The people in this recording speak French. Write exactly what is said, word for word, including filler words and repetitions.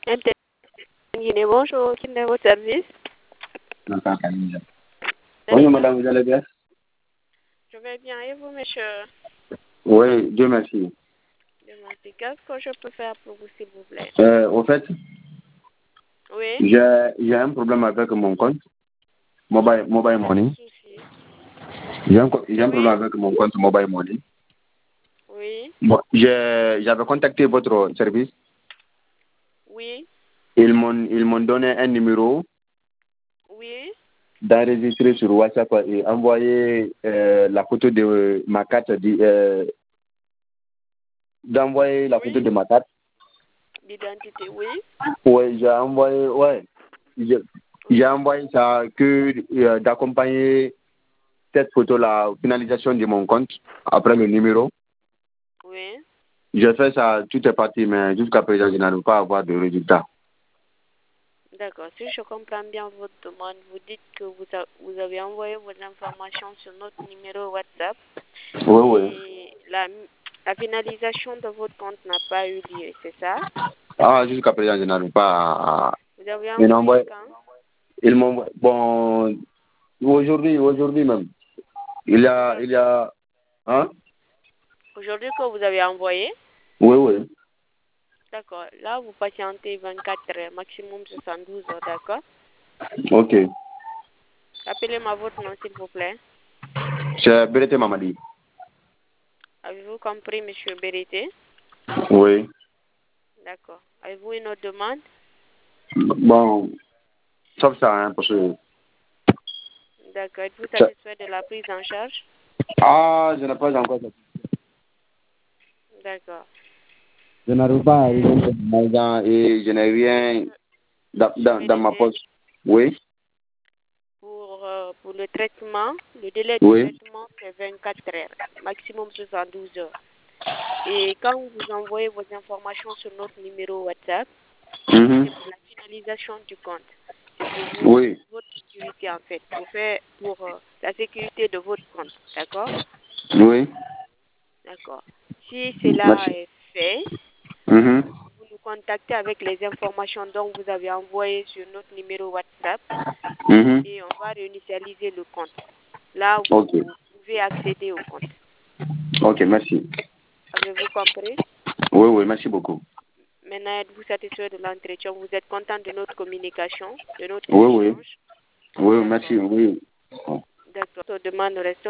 Guinée, bonjour, qui est votre service? Bonjour madame, vous allez bien? Je vais bien, et vous, monsieur? Oui, Dieu merci. Dieu merci. Qu'est-ce que je peux faire pour vous, s'il vous plaît? Euh, au fait, Oui? j'ai j'ai un problème avec mon compte, Mobile, mobile Money. Souci. J'ai un, co- j'ai un Oui? problème avec mon compte Mobile Money. Oui? Bon, j'ai- j'avais contacté votre service. Oui? Ils m'ont ils m'ont donné un numéro Oui? d'enregistrer sur WhatsApp et envoyer euh, la photo de ma carte, di- euh, d'envoyer la photo Oui? de ma carte. L'identité, oui? Ouais, j'ai envoyé, ouais, j'ai j'ai envoyé ça que euh, d'accompagner cette photo-là, finalisation de mon compte, après le numéro. Oui? J'ai fait ça, tout est parti, mais jusqu'à présent, je n'arrive pas à avoir de résultats. D'accord. Si je comprends bien votre demande, vous dites que vous, a- vous avez envoyé vos informations sur notre numéro WhatsApp Oui, oui. et la, la finalisation de votre compte n'a pas eu lieu, c'est ça? Ah, jusqu'à présent, je n'arrive pas à... Vous avez Ils envoyé m'envoient, quand? ils m'envoient, bon, aujourd'hui, aujourd'hui même. Il y a, il y Aujourd'hui. a, hein? Aujourd'hui que vous avez envoyé? Oui, oui. D'accord. Là, vous patientez vingt-quatre heures, maximum soixante-douze heures, d'accord? Ok. Appelez-moi votre nom, s'il vous plaît. C'est Berete Mamadi. Avez-vous compris, monsieur Berité? Oui. D'accord. Avez-vous une autre demande? Bon, sauf ça, hein, parce que... D'accord. Êtes-vous ça- satisfait de la prise en charge? Ah, je n'ai pas encore... D'accord. Je n'arrive pas à arriver dans et je n'ai rien dans, Monsieur dans, dans ma Berité, poche. Oui, pour, euh, pour le traitement, le délai de oui. traitement, c'est vingt-quatre heures, maximum soixante-douze heures. Et quand vous envoyez vos informations sur notre numéro WhatsApp, Mhm. c'est pour la finalisation du compte. C'est pour vous, Oui, votre sécurité, en fait, pour faire pour euh, la sécurité de votre compte. D'accord? oui. D'accord. Si cela Merci. est fait, Mhm. vous nous contactez avec les informations dont vous avez envoyées sur notre numéro WhatsApp Mhm. et on va réinitialiser le compte. Là, Ok, vous pouvez accéder au compte. ok, merci. Avez-vous compris? Oui, oui, merci beaucoup. Maintenant, êtes-vous satisfait de l'entretien? Vous êtes content de notre communication, de notre Oui, oui. échange? Oui, merci, D'accord. oui. D'accord. Demande reste